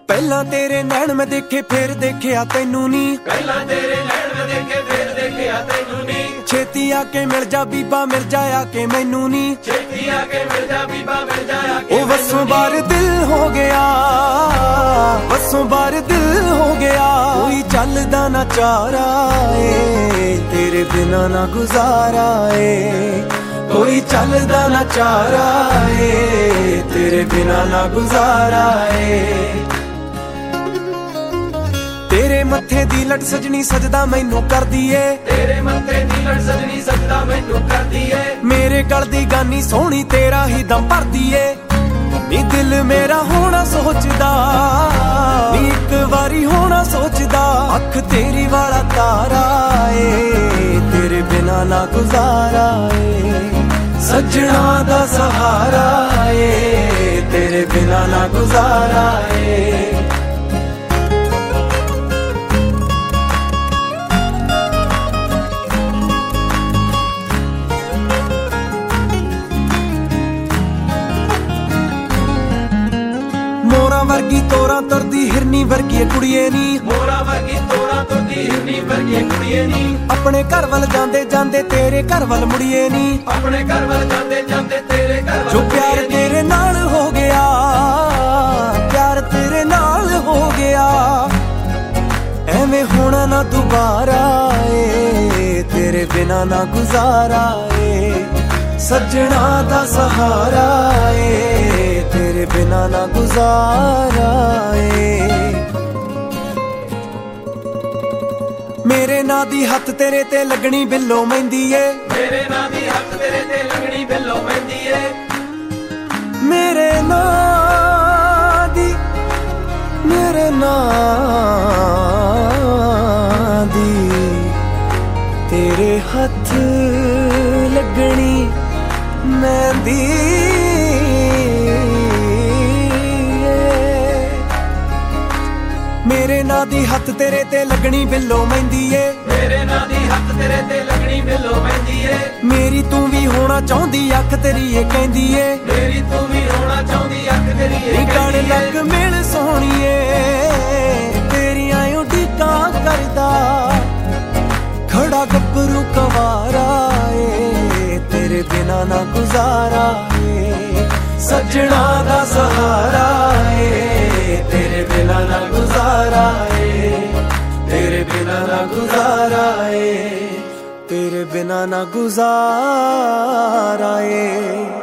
ਪਹਿਲਾਂ ਤੇਰੇ ਨੈਣ ਮੈਂ ਦੇਖੇ ਫਿਰ ਦੇਖਿਆ ਤੈਨੂੰ ਨੀ, ਪਹਿਲਾਂ ਤੇਰੇ ਨੈਣ ਮੈਂ ਦੇਖੇ ਫਿਰ ਦੇਖਿਆ ਤੈਨੂੰ ਨੀ। ਛੇਤੀ ਆ ਕੇ ਮਿਲ ਜਾ ਬੀਬਾ ਮਿਲ ਜਾ ਆ ਕੇ ਮੈਨੂੰ ਨੀ, ਛੇਤੀ ਆ ਕੇ ਮਿਲ ਜਾ ਬੀਬਾ ਮਿਲ ਜਾ ਆ ਕੇ ਉਹ ਵਸੋਂ ਬਾਰ ਦਿਲ ਹੋ ਗਿਆ, ਵਸੋਂ ਬਾਰ ਦਿਲ ਹੋ ਗਿਆ। ਕੋਈ ਚੱਲਦਾ ਨਾ ਚਾਰਾ ਏ ਤੇਰੇ ਬਿਨਾ ਨਾ ਗੁਜ਼ਾਰਾ ਏ, ਕੋਈ ਚੱਲਦਾ ਨਾ ਚਾਰਾ ਏ ਤੇਰੇ ਬਿਨਾ ਨਾ ਗੁਜ਼ਾਰਾ ਏ। ਤੇਰੇ ਮੱਥੇ ਦੀ ਲਟ ਸਜਣੀ ਸਜਦਾ ਮੈਨੂੰ ਕਰਦੀ ਏ, ਤੇਰੇ ਮੱਥੇ ਦੀ ਲਟ ਸਜਣੀ ਸਜਦਾ ਮੈਨੂੰ ਕਰਦੀ ਏ। ਮੇਰੇ ਗਲ ਦੀ ਗਾਨੀ ਸੋਹਣੀ ਤੇਰਾ ਹੀ ਦਮ ਭਰਦੀ ਏ, ਨੀ ਦਿਲ ਮੇਰਾ ਹੋਣਾ ਸੋਚਦਾ, ਨੀ ਇੱਕ ਵਾਰੀ ਹੋਣਾ ਸੋਚਦਾ। ਅੱਖ ਤੇਰੀ ਵਾਲਾ ਤਾਰਾ ਏ ਤੇਰੇ ਬਿਨਾ ਨਾ ਗੁਜ਼ਾਰਾ ਏ, ਸੱਜਣਾ ਦਾ ਸਹਾਰਾ ਏ ਤੇਰੇ ਬਿਨਾ ਨਾ ਗੁਜ਼ਾਰਾ ਏ। ਮੋਰਾਂ ਵਰਗੀ ਤੋਰਾ ਤੁਰਦੀ ਹਿਰਨੀ ਵਰਗੀ ਕੁੜੀਏ ਨੀ, ਮੋਰਾਂ ਵਰਗੀ ਤੋਰਾ ਤੁਰਦੀ ਹਿਰਨੀ ਵਰਗੀ ਕੁੜੀਏ ਨੀ। ਆਪਣੇ ਘਰ ਵੱਲ ਜਾਂਦੇ ਜਾਂਦੇ ਤੇਰੇ ਘਰ ਵੱਲ ਮੁੜੀਏ ਨੀ, ਆਪਣੇ ਘਰ ਵੱਲ ਜਾਂਦੇ ਜਾਂਦੇ ਤੇਰੇ ਘਰ ਵੱਲ ਜੋ ਪਿਆਰ ਤੇਰੇ ਨਾਲ ਹੋ ਗਿਆ, ਪਿਆਰ ਤੇਰੇ ਨਾਲ ਹੋ ਗਿਆ। ਐਵੇਂ ਹੋਣਾ ਨਾ ਦੁਬਾਰਾ ਏ ਤੇਰੇ ਬਿਨਾ ਨਾ ਗੁਜ਼ਾਰਾ ਏ, ਸੱਜਣਾ ਦਾ ਸਹਾਰਾ ਏ ਤੇਰੇ ਬਿਨਾ ਨਾ ਗੁਜ਼ਾਰਾ ਏ। ਮੇਰੇ ਨਾਂ ਦੀ ਹੱਥ ਤੇਰੇ ਤੇ ਲੱਗਣੀ ਬਿੱਲੋ ਮਹਿੰਦੀ ਏ, ਮੇਰੇ ਨਾਂ ਦੀ ਹੱਥ ਤੇਰੇ ਤੇ ਲੱਗਣੀ ਬਿੱਲੋ ਮਹਿੰਦੀ ਏ। ਮੇਰੇ ਨਾਂ ਦੀ, ਮੇਰੇ ਨਾਂ ਦੀ ਤੇਰੇ ਹੱਥ ਲੱਗਣੀ ਮਹਿੰਦੀ ਏ, ਮੇਰੇ ਨਾਂ ਦੀ ਹੱਥ ਤੇਰੇ ਤੇ ਲੱਗਣੀ ਬਿੱਲੋ ਮਹਿੰਦੀ ਏ, ਮੇਰੇ ਨਾਂ ਦੀ ਹੱਥ ਤੇਰੇ ਤੇ ਲੱਗਣੀ ਬਿੱਲੋ ਮਹਿੰਦੀ ਏ। ਮੇਰੀ ਤੂੰ ਵੀ ਹੋਣਾ ਚਾਹੁੰਦੀ ਅੱਖ ਤੇਰੀ ਏ ਕਹਿੰਦੀ ਏ, ਮੇਰੀ ਤੂੰ ਵੀ ਹੋਣਾ ਚਾਹੁੰਦੀ ਅੱਖ ਤੇਰੀ ਏ ਨੀ ਕਣ ਕਹਿੰਦੀ ਲੱਗ ਏ। ਮਿਲ ਸੋਹਣੀਏ ਤੇਰੀਆਂ ਉਡੀਕਾਂ ਕਰਦਾ, ਖੜਾ ਗੱਭਰੂ ਕਵਾਰਾ ਏ ਤੇਰੇ ਬਿਨਾ ਨਾ ਗੁਜ਼ਾਰਾ ਏ, ਸੱਜਣਾ ਦਾ ਸਹਾਰਾ ਏ ਤੇਰੇ ਬਿਨਾ ਨਾ ਗੁਜ਼ਾਰਾ ਏ, ਤੇਰੇ ਬਿਨਾ ਨਾ ਗੁਜ਼ਾਰਾ ਏ, ਤੇਰੇ ਬਿਨਾ ਨਾ ਗੁਜ਼ਾਰਾ ਏ।